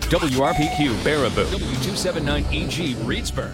WRPQ Baraboo, W279EG Reedsburg.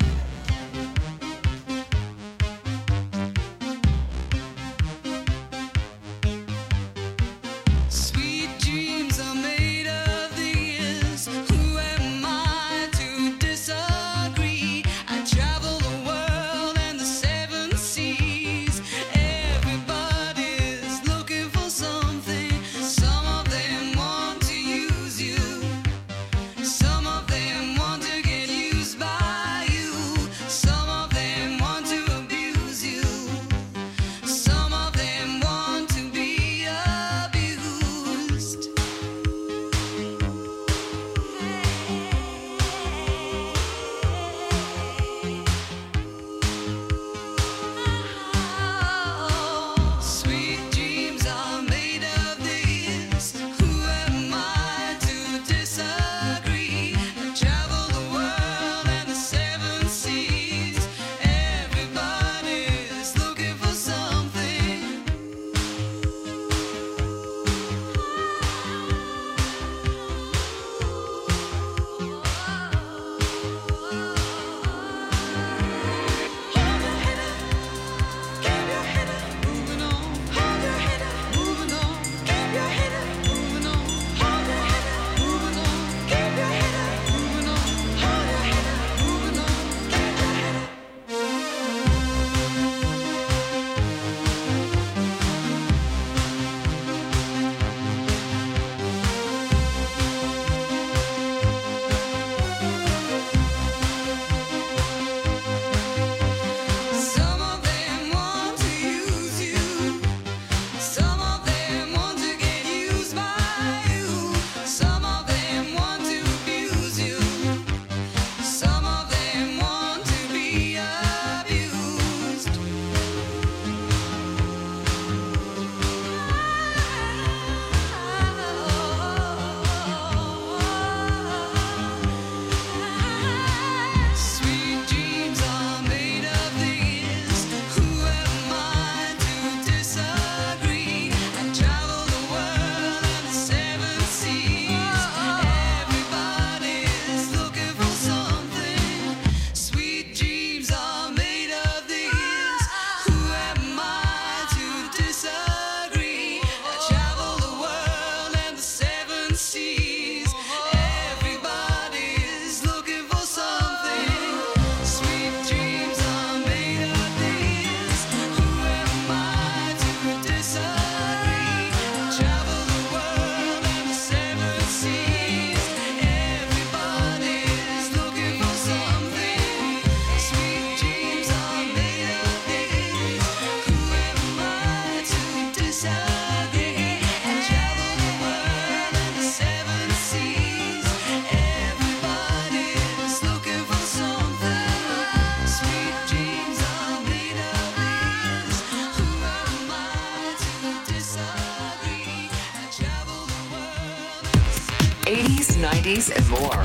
And more.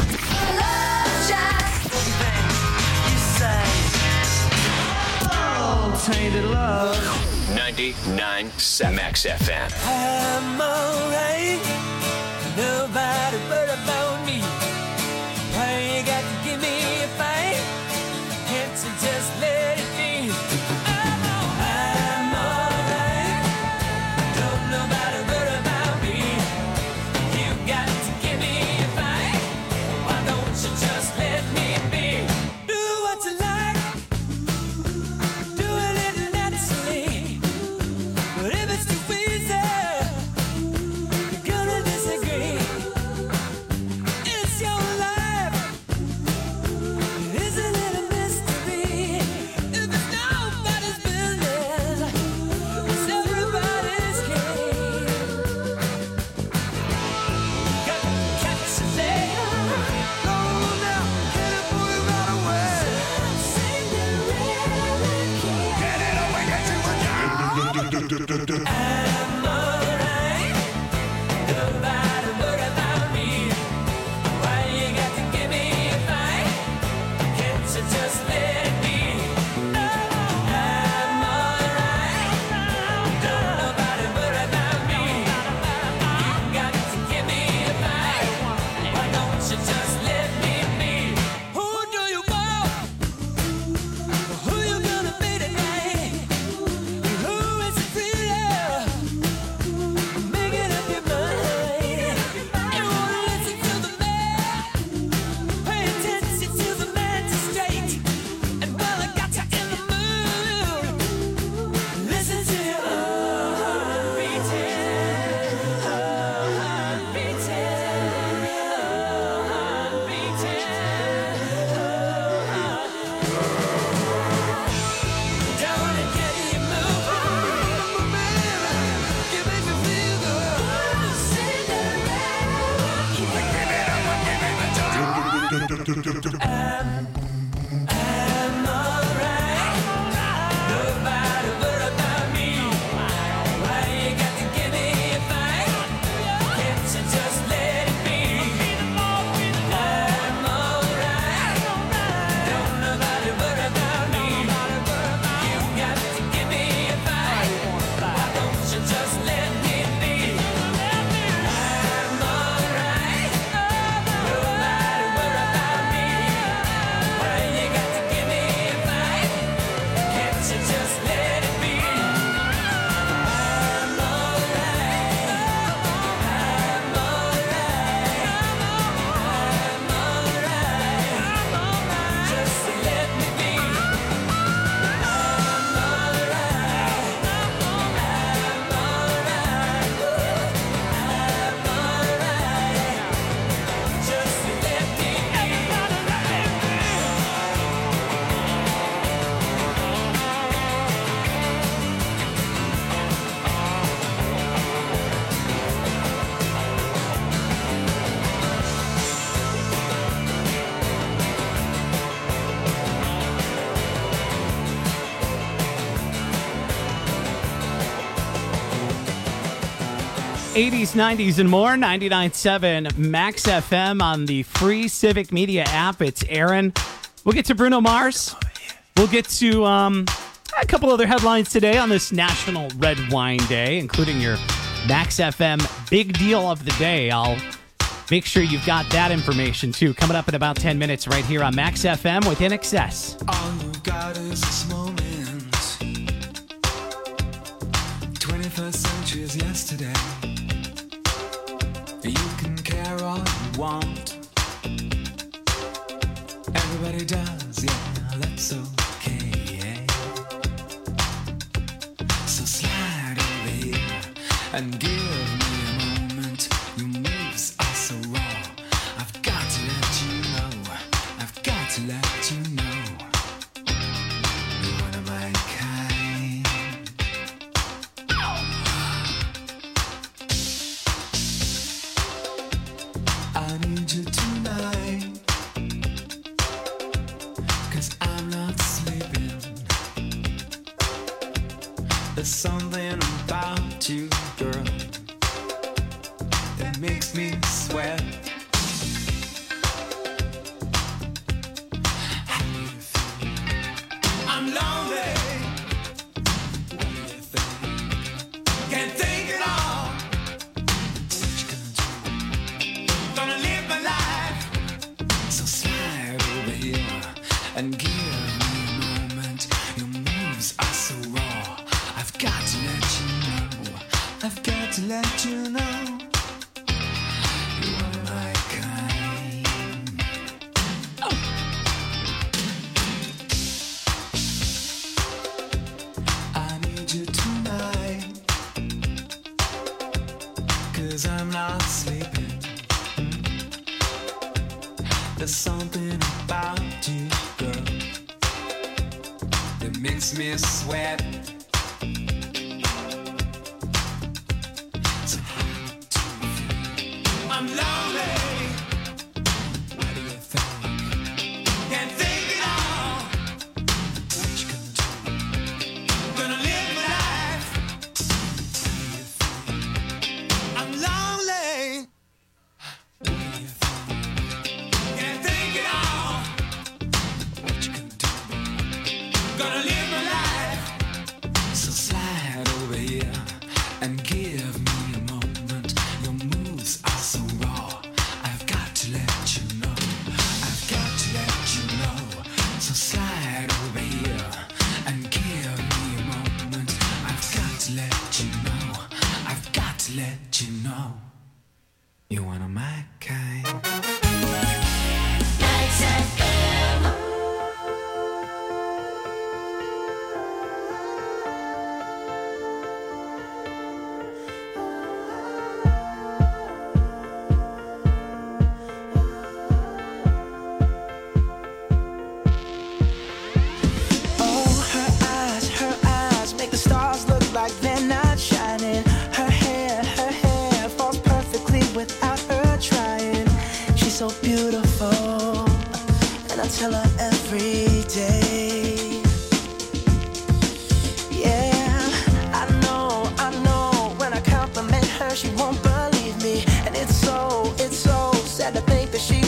Tainted love. 99 Max FM. I'm alright. Nobody but about me. Why you got to give me a fight? Can't you just let it be? I'm alright. Don't nobody but about me. You got to give me a fight. Why don't you just let me be? Do what you like. Do it naturally. But if it's too easy, you're gonna disagree. It's your life. Isn't it a mystery? If it's nobody's business, it's everybody's game. Got to catch a leg. Go now, get it, boy, right away. Get it away, get you a job. I'm alright. Nobody worry about me. Why you got to give me a fight? Can't you just let it be? I'm alright. Don't nobody worry about me. You got to give me a fight. Why don't you just '80s, '90s, and more. 99.7 Max FM on the free Civic Media app. It's Aaron. We'll get to Bruno Mars. We'll get to a couple other headlines today on this National Red Wine Day, including your Max FM Big Deal of the Day. I'll make sure you've got that information, too, coming up in about 10 minutes right here on Max FM with INXS. All you got is this moment. 21st century is yesterday. You can care all you want. Everybody does, yeah, that's okay. So slide over here and give me a moment. Your moves are so raw. I've got to let you know. I've got to let you know. You're one of my kind. I need you tonight, 'cause I'm not sleeping. There's something about you, girl, that makes me sweat. How do you feel? I'm lonely. What do you think? Can't think at all. What you gonna do? Gonna live my life. So slide over here and give me a moment. Your moves are so raw. I've got to let you know. I've got to let you know. You're one of my kind. Oh. I need you tonight, 'cause I'm not sleeping. There's something about you, girl, that makes me sweat. So how do you feel? I'm lonely. What do you think? Can't think at all. What you gonna do? Gonna live my life. How do you feel? I'm lonely. What do you think? Can't think at all. What you gonna do? Gonna live my life. So slide over here and give me a moment. Your moves are so raw. I've got to let you know. I've got to let you know. So slide over here and give me a moment. I've got to let you know. I've got to let you know. You're one of my kind. Oh, her eyes make the stars look like they're not shining. Her hair falls perfectly without her trying.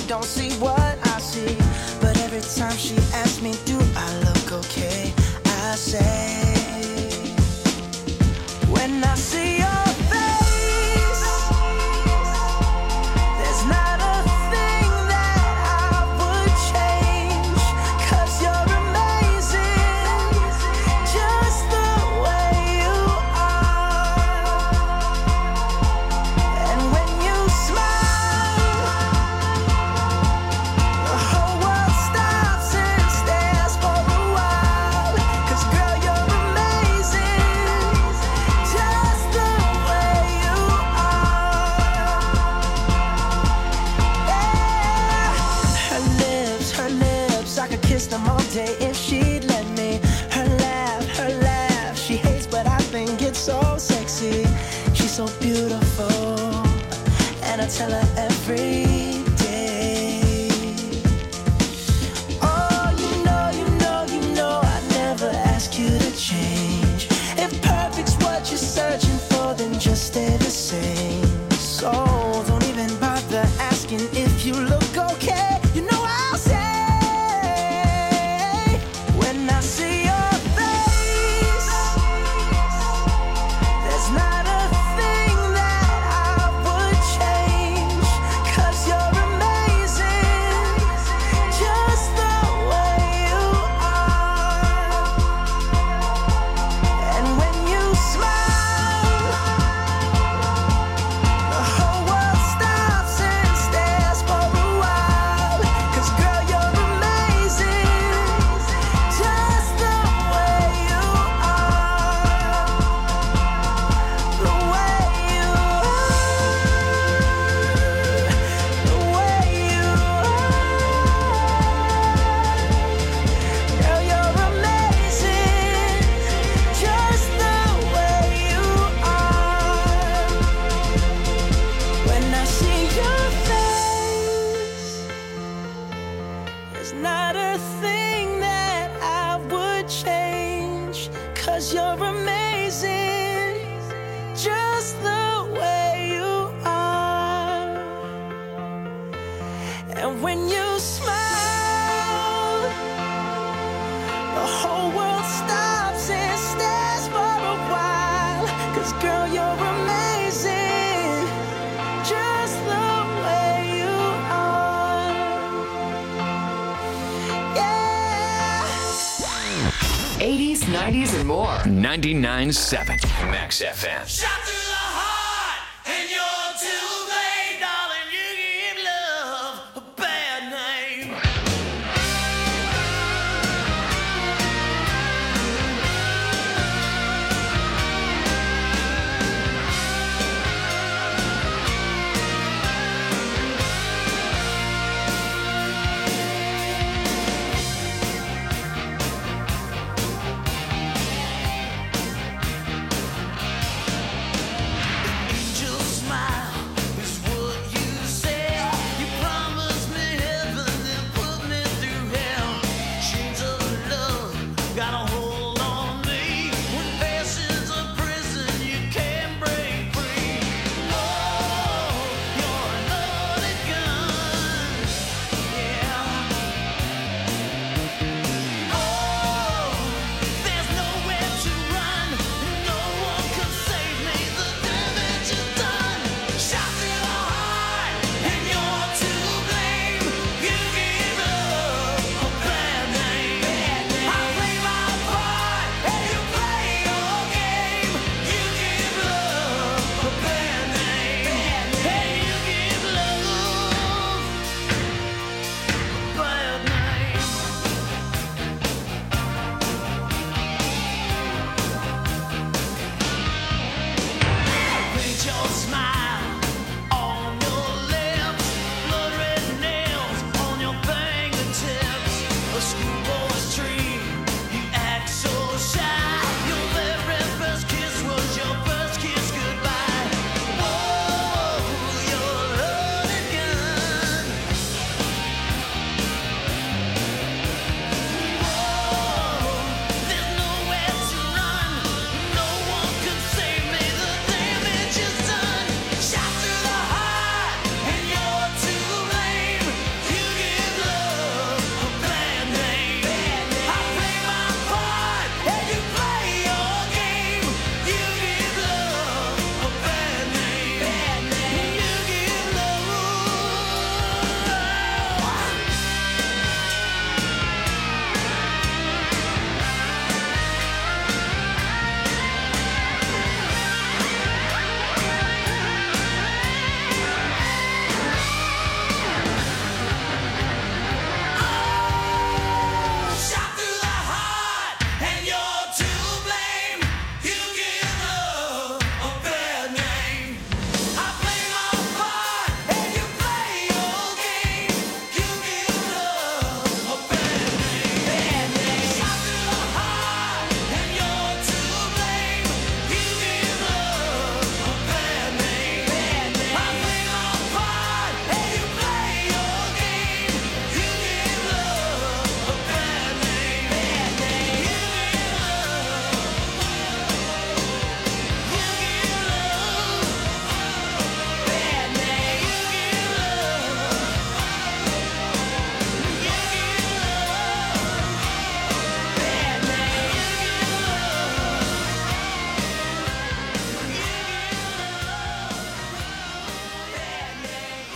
don't see what I see. But every time she asks me, do I look okay? I say, when I see your face, there's not a thing that I would change. 'Cause you're amazing, just the way you are. And when you smile, the whole world stops and stares for a while. 'Cause girl, you're amazing, just the way you are. Yeah. Her lips, I could kiss them all day if she'd let me. Her laugh, she hates but I think it's so sexy. She's so beautiful, and I tell her every day. Oh, you know, I never ask you to change. If perfect's what you're searching for, then just stay the same. So don't even bother asking if you look okay. You know I'll say, when I see your face, there's not a thing that I would change. 'Cause you're amazing, just the way you are. And when you smile, the whole world stops and stares for a while. 'Cause girl, you're amazing, just the way you are. The way you are. The way you are. Girl, you're amazing, just the way you are. When I see your face, there's not a thing that I would change. 'Cause you're amazing, just the way you are. And when you smile, the whole world stops and stares for a while. 'Cause girl, you're amazing, just the way you are. Yeah. 80s, 90s, and more. 99.7 Max FM. Shot through the heart, and you're too late, darling. You give love a bad name.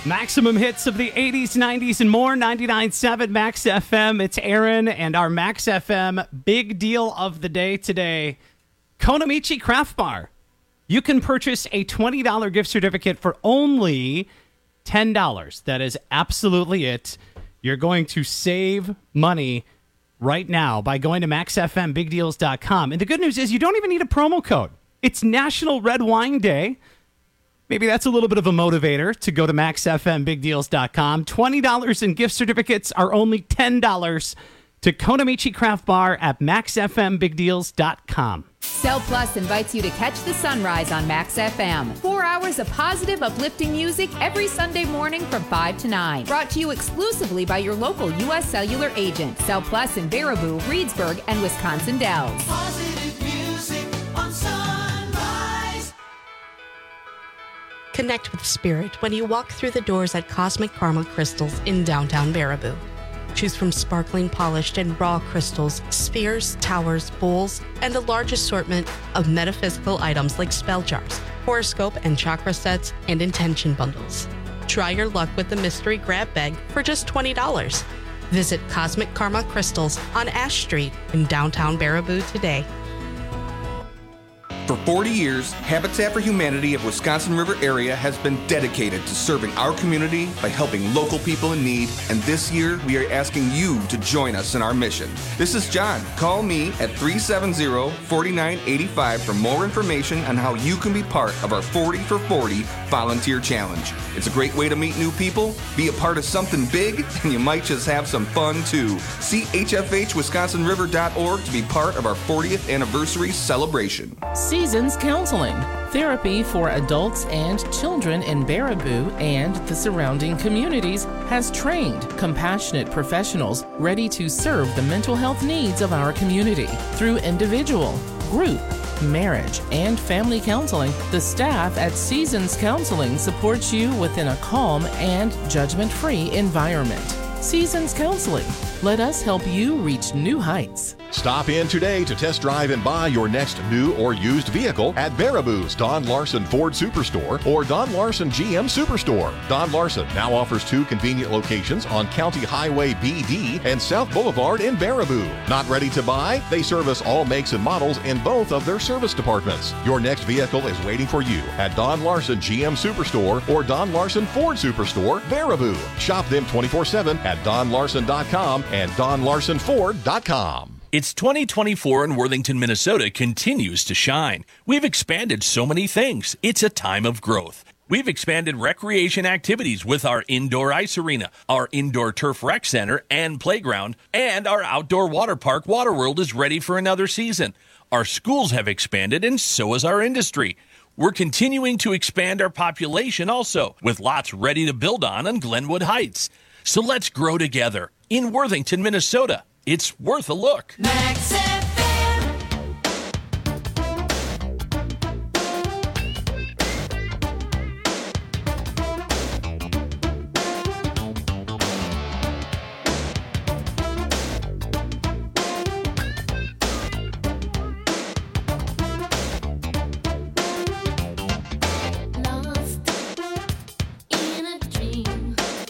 Maximum hits of the 80s, 90s, and more. 99.7 Max FM. It's Aaron and our Max FM big deal of the day today. Konamichi Craft Bar. You can purchase a $20 gift certificate for only $10. That is absolutely it. You're going to save money right now by going to maxfmbigdeals.com. And the good news is you don't even need a promo code. It's National Red Wine Day. Maybe that's a little bit of a motivator to go to maxfmbigdeals.com. $20 in gift certificates are only $10 to Konamichi Craft Bar at maxfmbigdeals.com. Cell Plus invites you to catch the sunrise on Max FM. 4 hours of positive, uplifting music every Sunday morning from 5 to 9. Brought to you exclusively by your local U.S. Cellular agent. Cell Plus in Baraboo, Reedsburg, and Wisconsin Dells. Positive music on Sunrise. Connect with spirit when you walk through the doors at Cosmic Karma Crystals in downtown Baraboo. Choose from sparkling, polished, and raw crystals, spheres, towers, bowls, and a large assortment of metaphysical items like spell jars, horoscope and chakra sets, and intention bundles. Try your luck with the mystery grab bag for just $20. Visit Cosmic Karma Crystals on Ash Street in downtown Baraboo today. For 40 years, Habitat for Humanity of Wisconsin River area has been dedicated to serving our community by helping local people in need, and this year we are asking you to join us in our mission. This is John. Call me at 370-4985 for more information on how you can be part of our 40 for 40 volunteer challenge. It's a great way to meet new people, be a part of something big, and you might just have some fun too. See hfhwisconsinriver.org to be part of our 40th anniversary celebration. Seasons Counseling, therapy for adults and children in Baraboo and the surrounding communities, has trained, compassionate professionals ready to serve the mental health needs of our community. Through individual, group, marriage, and family counseling, the staff at Seasons Counseling supports you within a calm and judgment-free environment. Seasons Counseling. Let us help you reach new heights. Stop in today to test drive and buy your next new or used vehicle at Baraboo's Don Larson Ford Superstore or Don Larson GM Superstore. Don Larson now offers 2 convenient locations on County Highway BD and South Boulevard in Baraboo. Not ready to buy? They service all makes and models in both of their service departments. Your next vehicle is waiting for you at Don Larson GM Superstore or Don Larson Ford Superstore, Baraboo. Shop them 24/7 at donlarson.com and donlarsonford.com. It's 2024 and Worthington, Minnesota continues to shine. We've expanded so many things. It's a time of growth. We've expanded recreation activities with our indoor ice arena, our indoor turf rec center and playground, and our outdoor water park, Waterworld, is ready for another season. Our schools have expanded, and so has our industry. We're continuing to expand our population also, with lots ready to build on Glenwood Heights. So let's grow together. In Worthington, Minnesota, it's worth a look. Max FM.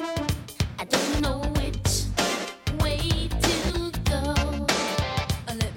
I don't know which way to go.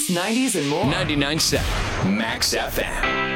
80s, 90s, and more. 99.7 Max FM.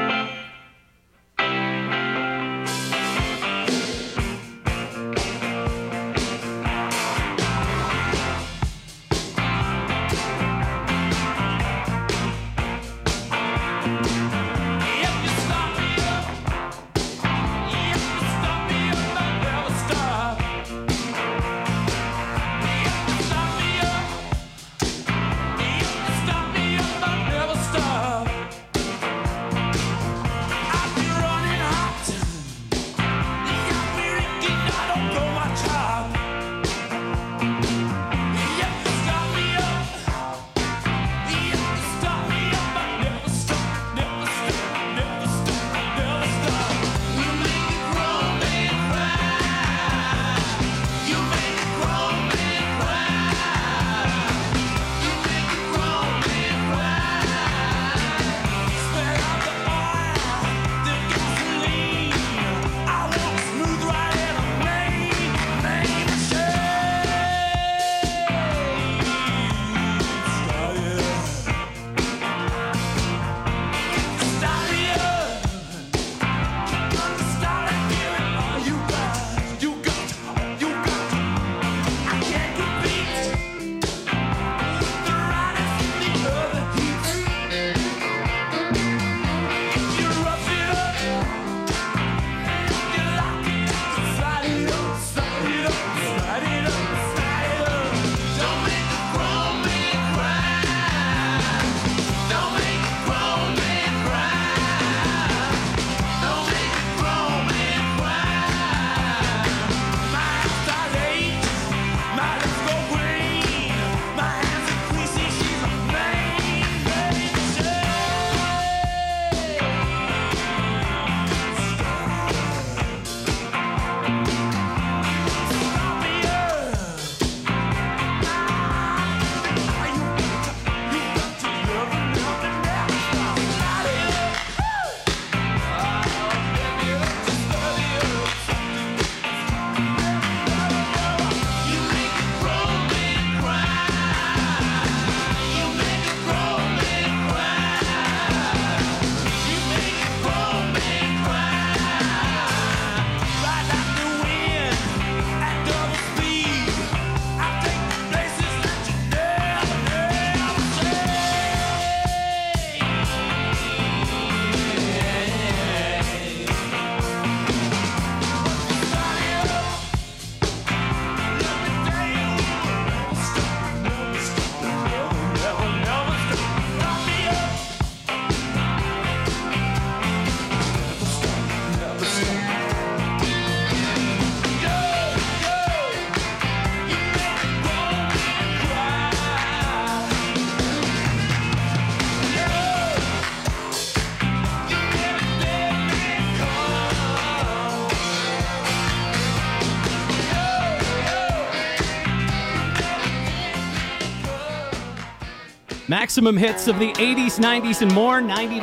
Maximum hits of the 80s, 90s, and more.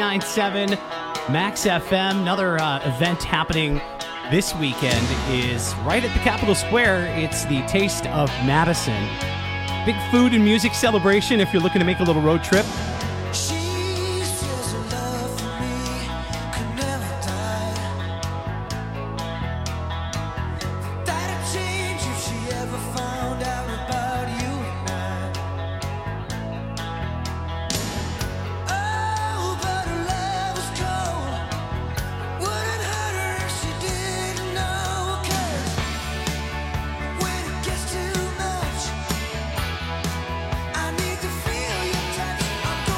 99.7 Max FM. Another event happening this weekend is right at the Capitol Square. It's the Taste of Madison. Big food and music celebration if you're looking to make a little road trip. I need to feel your touch.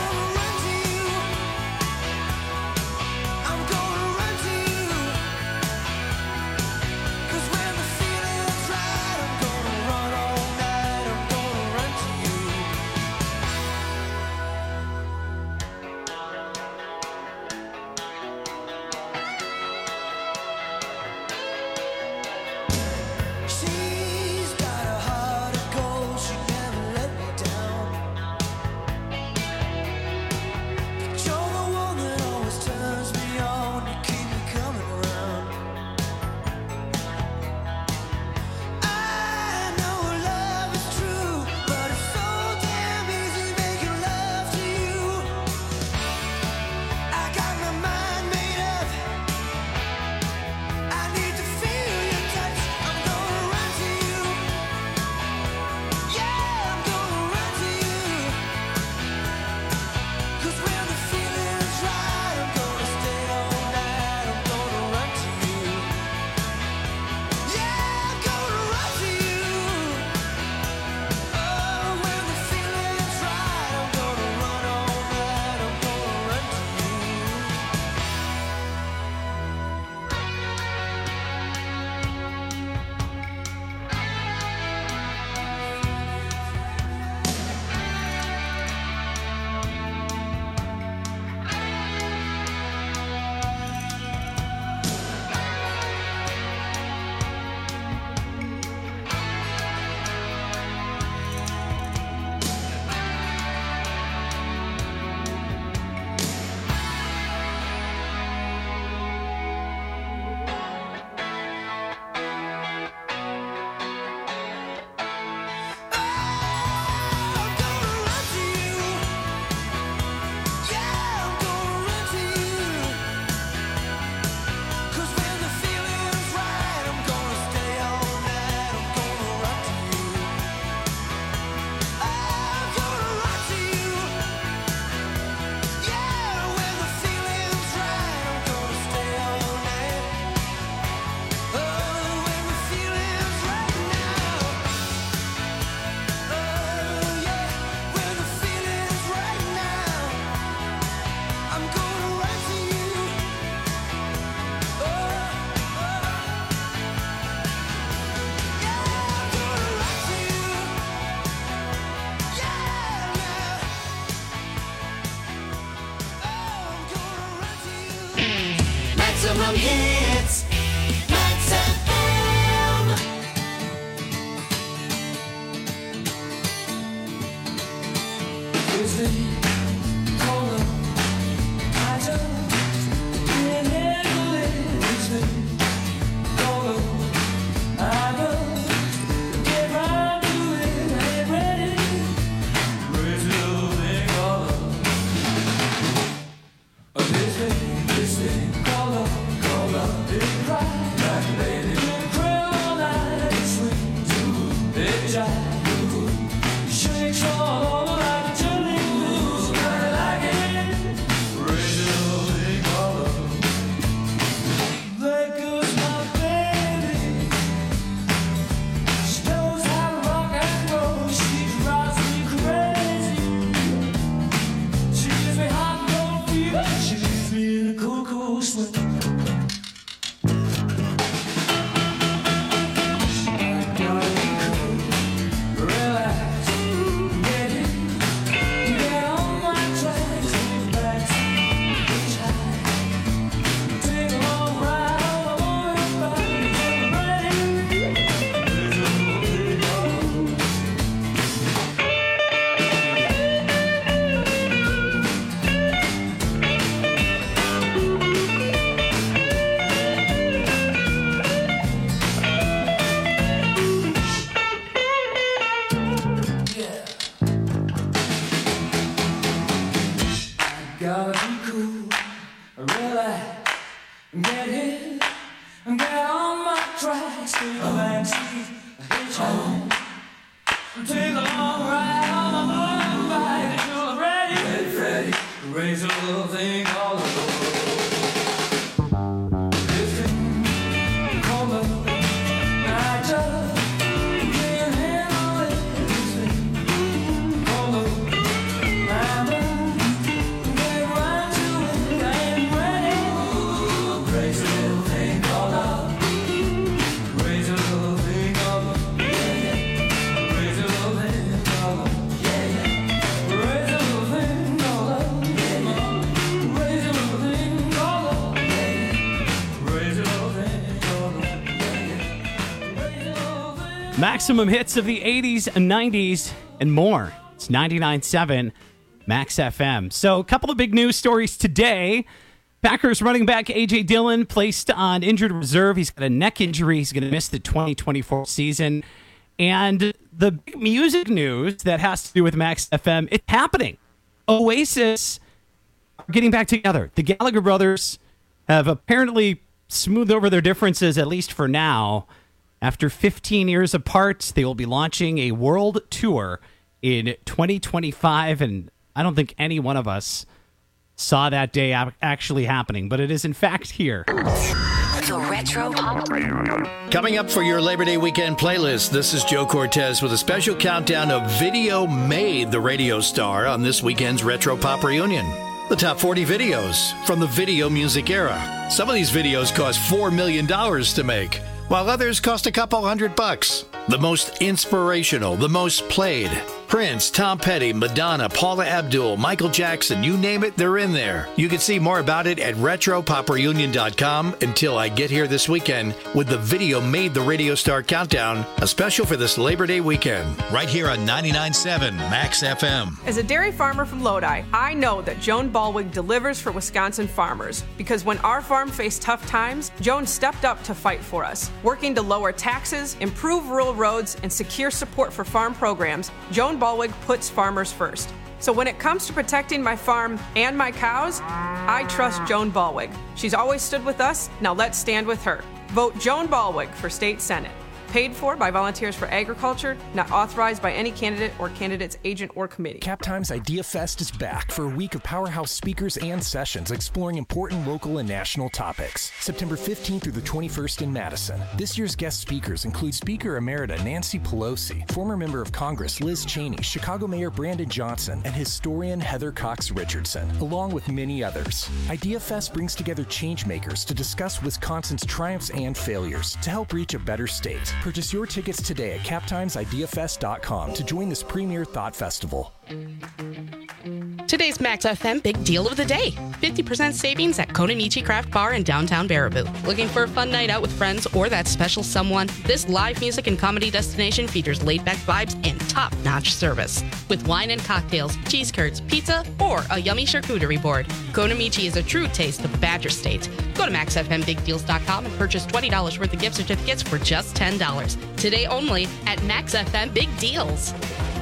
Maximum hits. Max FM. Is it cold? I just can't handle it. Is it cold? I just get right to it. I ain't ready. Crazy little thing called love. This thing called love. It cries like a lady. It cries all night. It swings to it jive. Shakes all over like a jelly. I like it. Crazy little thing called love. There goes my baby. She knows how to rock and roll. She drives me crazy. She gives me hot and cold fever. She leaves me in a cool, cool sweat. Gotta be cool, relax, get it, get on my tracks, get back, reach high, take a long ride on my motorbike, get ready. There's a little thing called gotta be cool, relax, get hit, get on my tracks, take a backseat, hitchhike, take a long ride on my motorbike until I'm ready, ready, raise a little thing called love. This thing called love, I just can't handle it. This thing called love, I just get right to it. I ain't ready. Crazy little thing called love. Crazy little thing called love. Crazy little thing called love. Crazy little thing called love. Crazy little thing called love. Crazy little thing called love. Crazy little thing. Maximum hits of the 80s and 90s and more. It's 99.7 Max FM. So a couple of big news stories today. Packers running back A.J. Dillon placed on injured reserve. He's got a neck injury. He's going to miss the 2024 season. And the big music news that has to do with Max FM, it's happening. Oasis are getting back together. The Gallagher brothers have apparently smoothed over their differences, at least for now. After 15 years apart, they will be launching a world tour in 2025, and I don't think any one of us saw that day actually happening, but it is in fact here. The Retro Pop. Coming up for your Labor Day weekend playlist, this is Joe Cortez with a special countdown of Video Made the Radio Star on this weekend's Retro Pop Reunion. The top 40 videos from the video music era. Some of these videos cost $4 million to make, while others cost a couple $100. The most inspirational, the most played. Prince, Tom Petty, Madonna, Paula Abdul, Michael Jackson, you name it, they're in there. You can see more about it at RetroPopReunion.com until I get here this weekend with the Video Made the Radio Star Countdown, a special for this Labor Day weekend. Right here on 99.7 Max FM. As a dairy farmer from Lodi, I know that Joan Ballwig delivers for Wisconsin farmers, because when our farm faced tough times, Joan stepped up to fight for us. Working to lower taxes, improve rural roads, and secure support for farm programs, Joan Ballwig puts farmers first. So when it comes to protecting my farm and my cows, I trust Joan Ballwig. She's always stood with us, now let's stand with her. Vote Joan Ballwig for State Senate. Paid for by Volunteers for Agriculture, not authorized by any candidate or candidate's agent or committee. Cap Times Idea Fest is back for a week of powerhouse speakers and sessions exploring important local and national topics. September 15th through the 21st in Madison. This year's guest speakers include Speaker Emerita Nancy Pelosi, former member of Congress Liz Cheney, Chicago Mayor Brandon Johnson, and historian Heather Cox Richardson, along with many others. Idea Fest brings together changemakers to discuss Wisconsin's triumphs and failures to help reach a better state. Purchase your tickets today at CapTimesIdeaFest.com to join this premier thought festival. Today's Today's Max FM Big Deal of the Day. 50% savings at Konamichi Craft Bar in downtown Baraboo. Looking for a fun night out with friends or that special someone? This live music and comedy destination features laid-back vibes and top-notch service. With wine and cocktails, cheese curds, pizza, or a yummy charcuterie board. Konamichi is a true taste of Badger State. Go to MaxFMBigDeals.com and purchase $20 worth of gift certificates for just $10. Today only at Max FM Big Deals.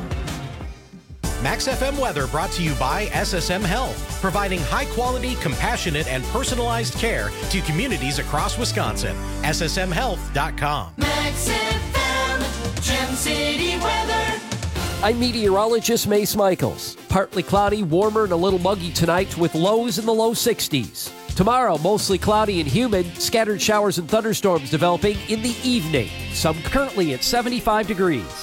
Max FM weather brought to you by SSM Health, providing high-quality, compassionate, and personalized care to communities across Wisconsin. SSMHealth.com. Max FM, Gem City weather. I'm meteorologist Mace Michaels. Partly cloudy, warmer, and a little muggy tonight with lows in the low 60s. Tomorrow, mostly cloudy and humid, scattered showers and thunderstorms developing in the evening. Some currently at 75 degrees.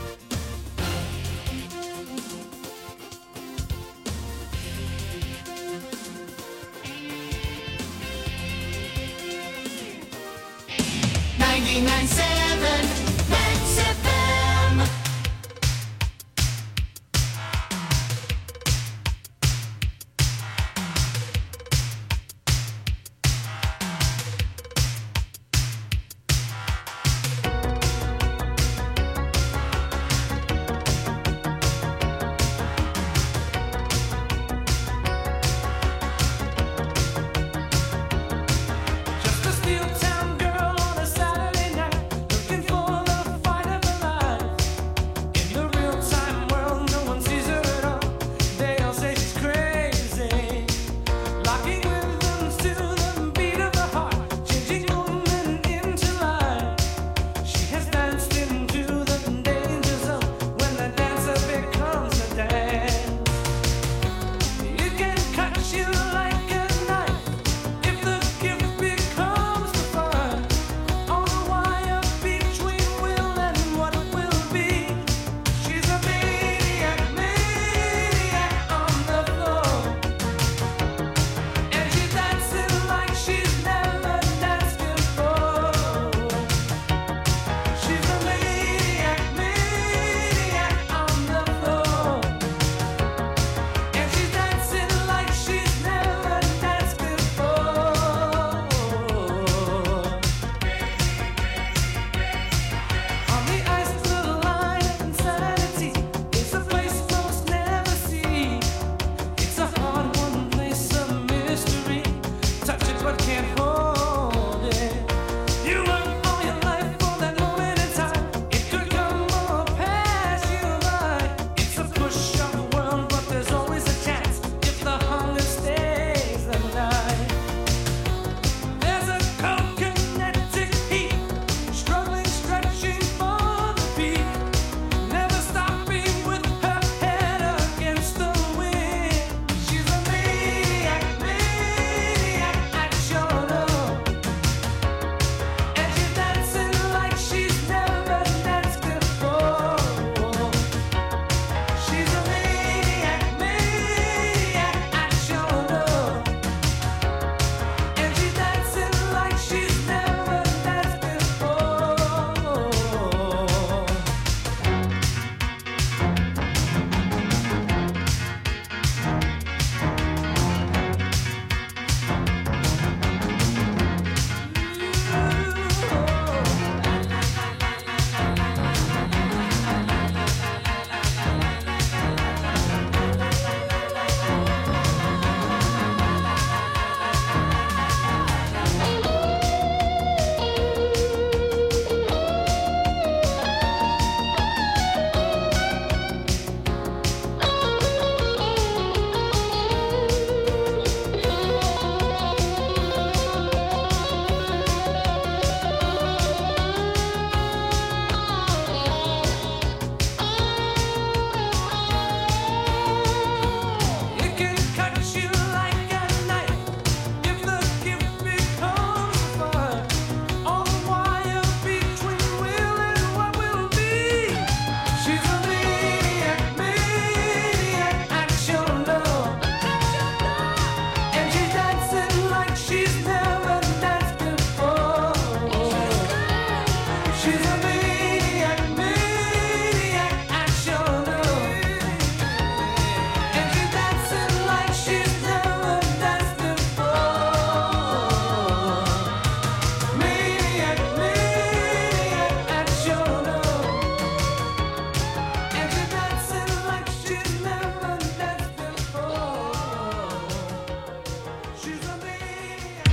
Max FM. Just a steel town girl on a Saturday night.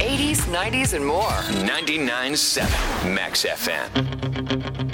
80s, 90s, and more. 99.7 Max FM.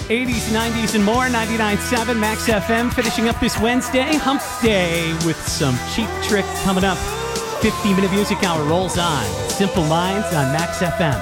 80s, 90s, and more. 99.7 Max FM. Finishing up this Wednesday, Hump Day, with some Cheap Trick coming up. 50-minute music hour rolls on. Simple Minds on Max FM.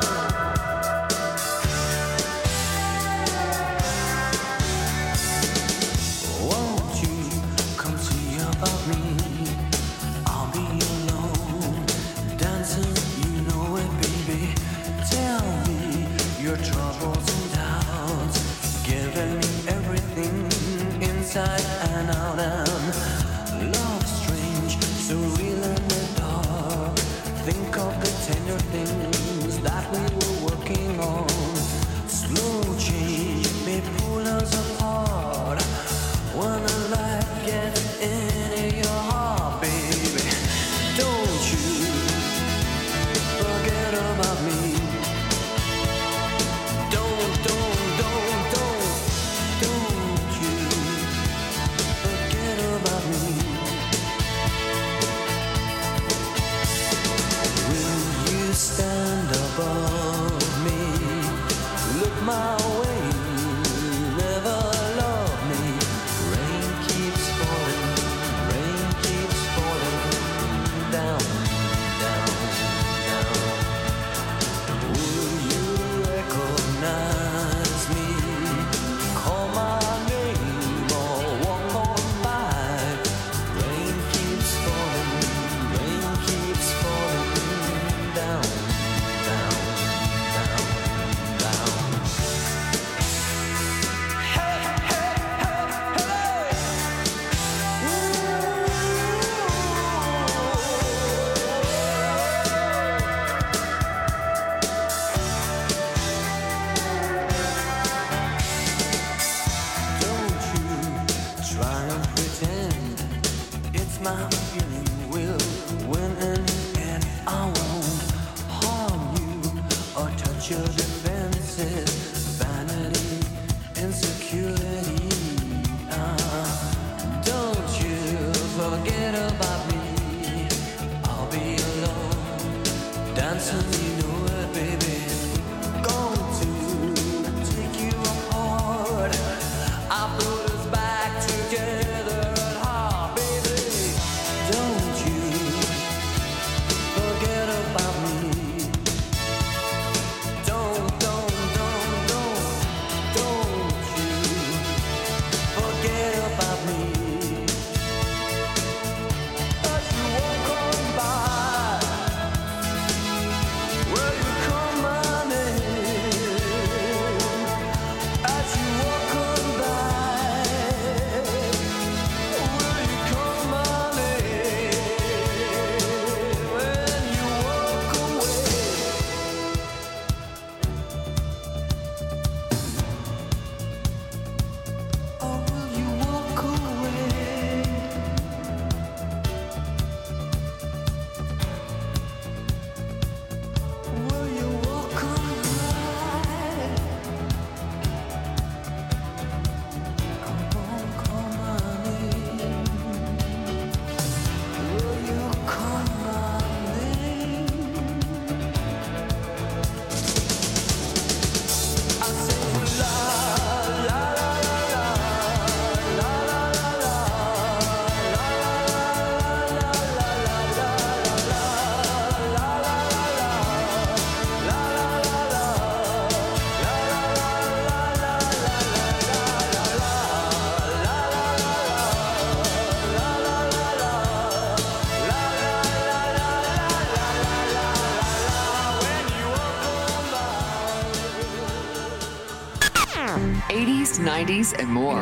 '80s, '90s, and more.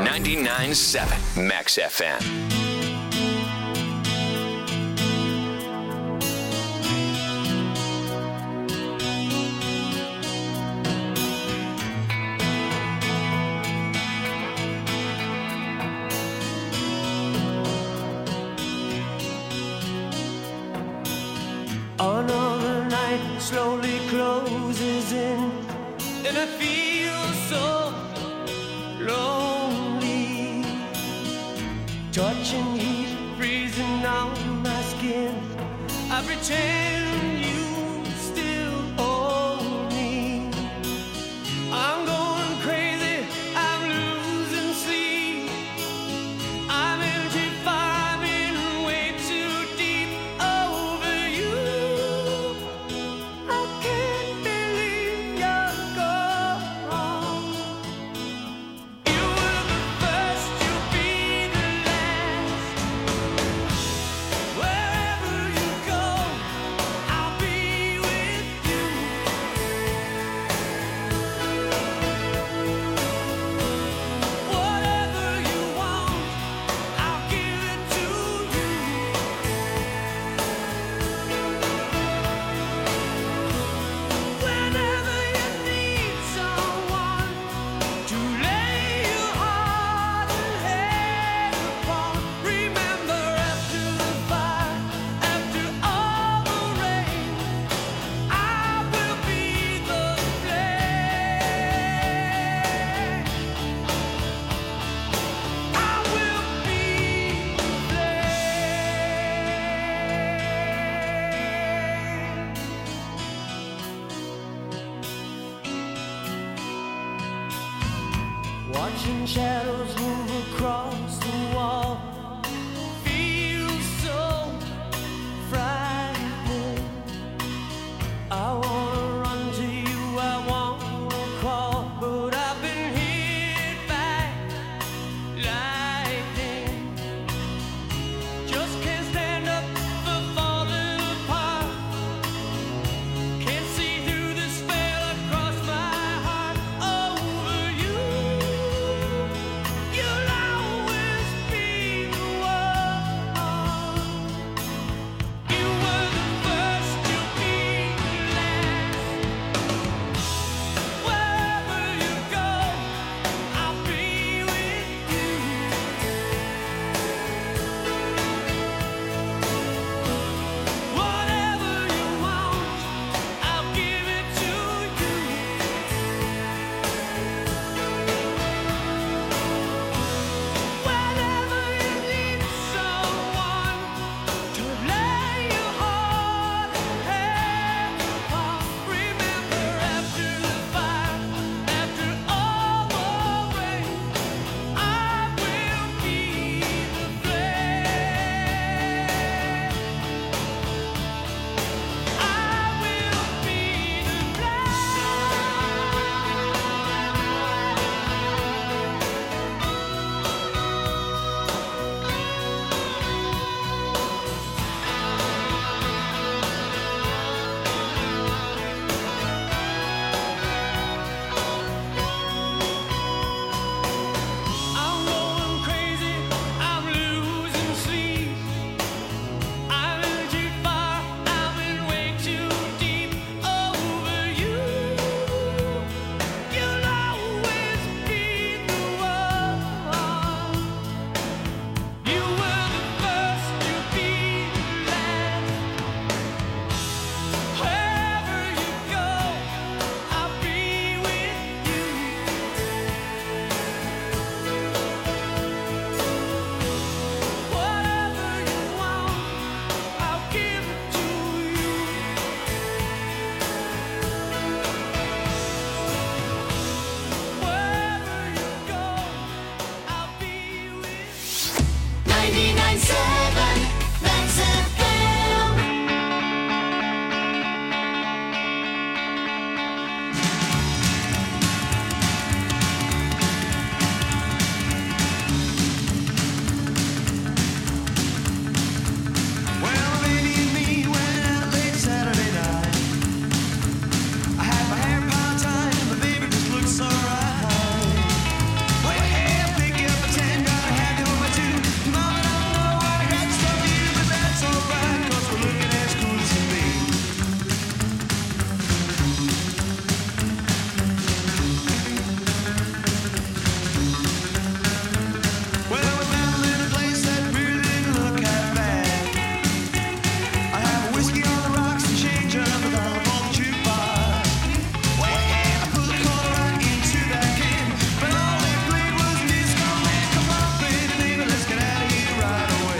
99.7 Max FM. Another night slowly closes in, and I feel so lonely. Touching heat freezing on my skin. I pretend you still hold me. I'm going crazy watching shadows move across the wall. Feels so frightening. I wanna run to you, I wanna crawl, but I've been hit by lightning. Just can't stand up for falling apart. Can't see through the spell across my heart over you. You'll always be the one. You were the first, you'll be the last. Wherever you go, I'll be with you. Whatever you want, I'll give it to you. Whenever you need someone to lay your heart and head upon, remember after the fire, after all the rain, I will be the flame. I will be the I'm going crazy, I'm losing sleep. I'm in too far, I'm in way too deep over you. You'll always be the one. You were the first, you'll be the last. Wherever you go, I'll be with you. Whatever you want, I'll give it to you. Wherever you go, I'll be with you. 99.7